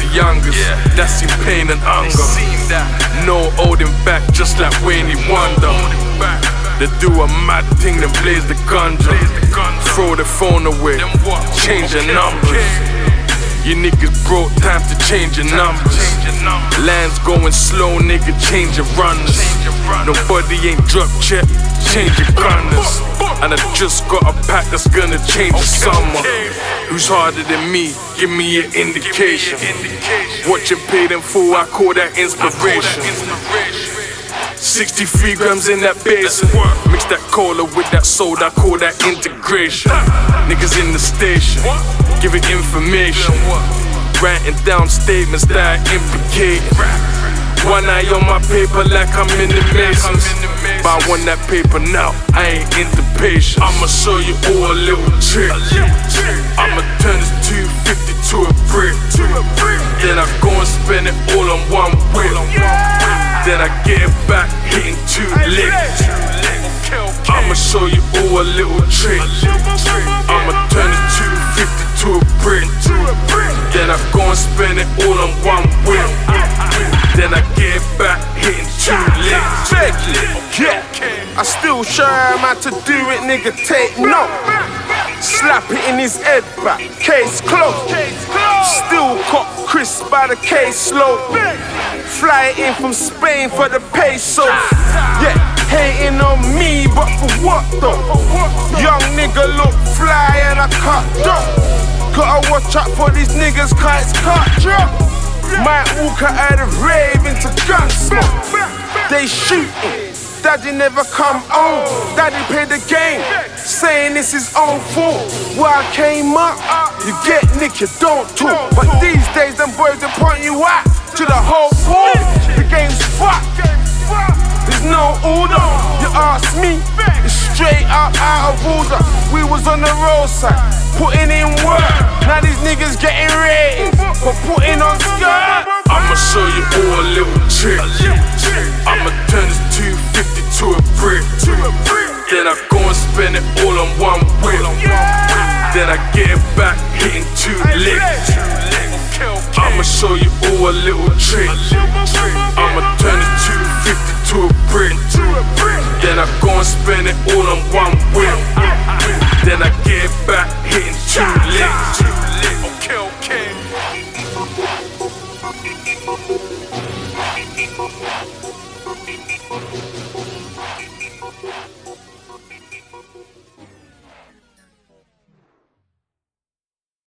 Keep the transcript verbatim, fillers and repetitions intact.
the youngest. That's seen pain and hunger. No holding back, just like Wayne Wonder. They do a mad thing, then blaze the ganja. Throw the phone away, change the numbers. You niggas broke, time to change your numbers. Lands going slow, nigga, change your runners. Nobody ain't drop check, change your gunners. And I just got a pack that's gonna change the summer. Who's harder than me? Give me an indication. What you paid in full, I call that inspiration. sixty-three grams in that basin. Mix that cola with that soda, I call that integration. Niggas in the station, giving information. Writing down statements that are implicated. One eye on my paper like I'm in the Masons. But I want that paper now, I ain't into patience. I'ma show you all a little trick. I'ma turn this two fifty to a brick. Then I go and spend it all on one whip. Then I get it back, hitting two licks. I'ma show you all a little trick. I'ma turn this two fifty to a brick. Then I go and spend it all on one whip. Then I get it back, hitting two licks. Yeah, I still show him how to do it, nigga, take note. Slap it in his head back, case closed. Still caught Chris by the case load. Fly in from Spain for the pesos. Yeah, hating on me, but for what though? Young nigga look fly and I cut dope. Gotta watch out for these niggas, cause it's cut drop. Might walk out of rave into gun smoke. They shooting, daddy never come home. Daddy paid the game, saying it's his own fault. Where I came up, you get nick, you don't talk. But these days, them boys they point you out to the whole pool. The game's fucked, there's no order. You ask me, it's straight up out of order. We was on the roadside, putting in work. Now these niggas getting ratings for putting on skirt. I'ma show you all a little trick. I'ma turn this two fifty to a brick. Then I go and spend it all on one whip. Then I get it back, hitting two licks. I'ma show you all a little trick. I'ma turn this two fifty to a brick. Then I go and spend it all on one whip. Then I get it back, hitting two licks. Okay, okay.